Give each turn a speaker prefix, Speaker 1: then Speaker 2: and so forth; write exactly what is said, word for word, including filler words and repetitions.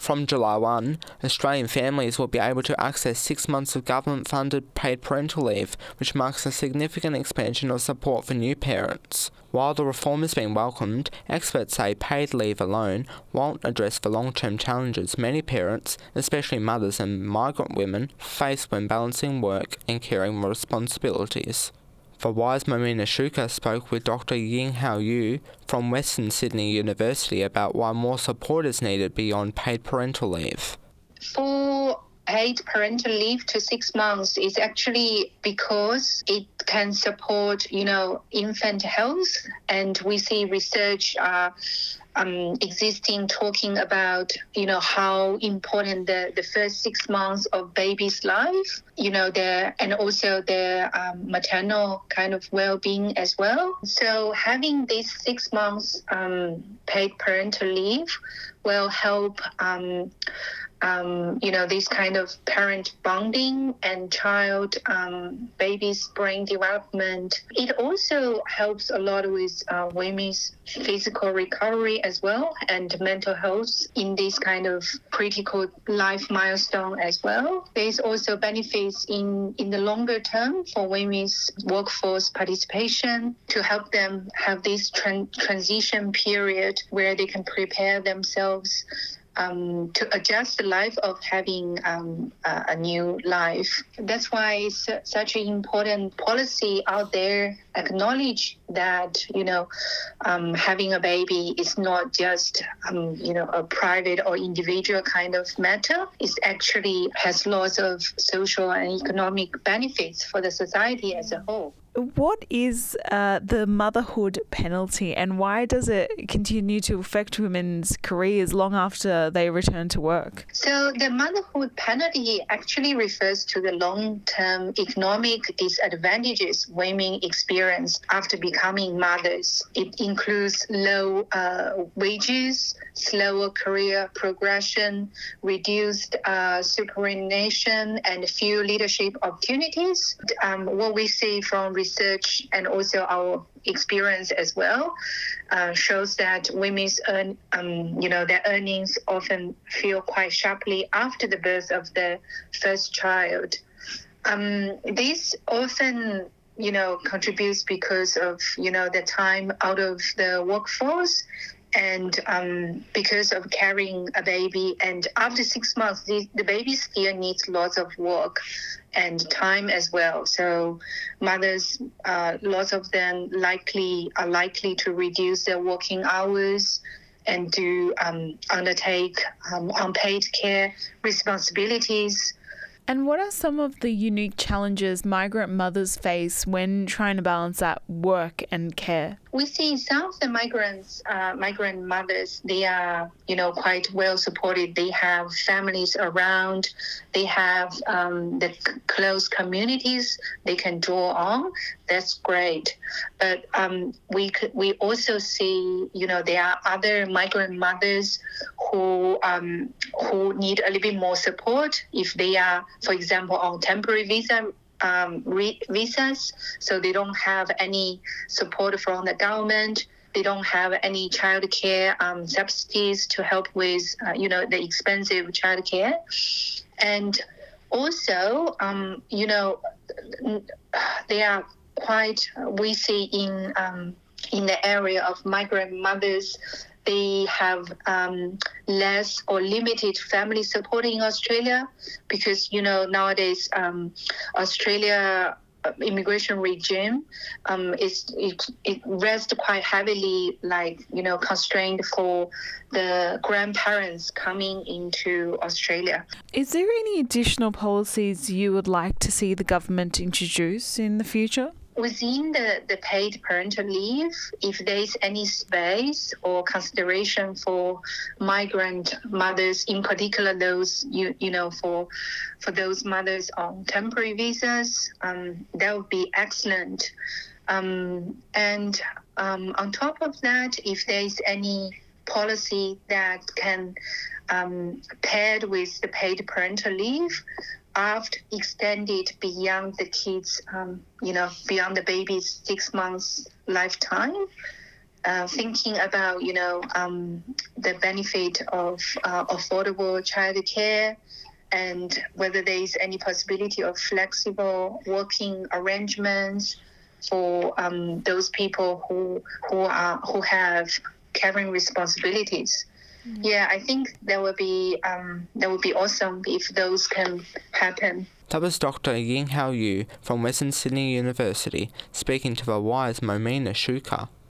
Speaker 1: From July first, Australian families will be able to access six months of government-funded paid parental leave, which marks a significant expansion of support for new parents. While the reform has been welcomed, experts say paid leave alone won't address the long-term challenges many parents, especially mothers and migrant women, face when balancing work and caring responsibilities. The Wise Marina Shuka spoke with Doctor Ying Hao Yu from Western Sydney University about why more support is needed beyond paid parental leave.
Speaker 2: For paid parental leave to six months is actually because it can support, you know, infant health, and we see research uh, um, existing talking about, you know, how important the, the first six months of baby's life, you know, their and also their um, maternal kind of well-being as well. So having these six months um, paid parental leave will help um, Um, you know, this kind of parent bonding and child, um, baby's brain development. It also helps a lot with uh, women's physical recovery as well and mental health in this kind of critical life milestone as well. There's also benefits in, in the longer term for women's workforce participation to help them have this tran- transition period where they can prepare themselves Um, to adjust the life of having um, a, a new life. That's why it's such an important policy out there. Acknowledge that, you know, um, having a baby is not just, um, you know, a private or individual kind of matter. It actually has lots of social and economic benefits for the society as a whole.
Speaker 3: What is uh, the motherhood penalty, and why does it continue to affect women's careers long after they return to work?
Speaker 2: So the motherhood penalty actually refers to the long-term economic disadvantages women experience after becoming mothers. It includes low uh, wages, slower career progression, reduced uh, superannuation, and few leadership opportunities. Um, what we see from research and also our experience as well uh, shows that women's earn, um, you know, their earnings often feel quite sharply after the birth of the first child. Um, this often, you know, contributes because of, you know, the time out of the workforce and um, because of carrying a baby. And after six months, the, the baby still needs lots of work and time as well. So mothers, uh, lots of them likely are likely to reduce their working hours and to um, undertake um, unpaid care responsibilities.
Speaker 3: And what are some of the unique challenges migrant mothers face when trying to balance that work and care?
Speaker 2: We see some of the migrants, uh, migrant mothers, they are, you know, quite well supported. They have families around. They have um, the c- close communities they can draw on. That's great. But um, we could, we also see, you know, there are other migrant mothers who um, who need a little bit more support if they are, for example, on temporary visa. Um, re- visas, so they don't have any support from the government. They don't have any childcare um, subsidies to help with, uh, you know, the expensive childcare. And also, um, you know, they are quite, we see in um, in the area of migrant mothers, they have um, less or limited family support in Australia because, you know, nowadays um, Australia immigration regime um, is it, it rests quite heavily, like, you know, constrained for the grandparents coming into Australia.
Speaker 3: Is there any additional policies you would like to see the government introduce in the future?
Speaker 2: Within the, the paid parental leave, if there's any space or consideration for migrant mothers, in particular those, you you know, for for those mothers on temporary visas, um, that would be excellent. Um, and um, on top of that, if there's any policy that can um, paired with the paid parental leave, after extended beyond the kids, um, you know, beyond the baby's six months lifetime, uh, thinking about, you know, um, the benefit of uh, affordable childcare, and whether there is any possibility of flexible working arrangements for um, those people who who are who have caring responsibilities. Mm. Yeah, I think that would be um, that would be awesome if those can happen.
Speaker 1: That was Doctor Ying Hao Yu from Western Sydney University speaking to the Wire's Momina Shuka.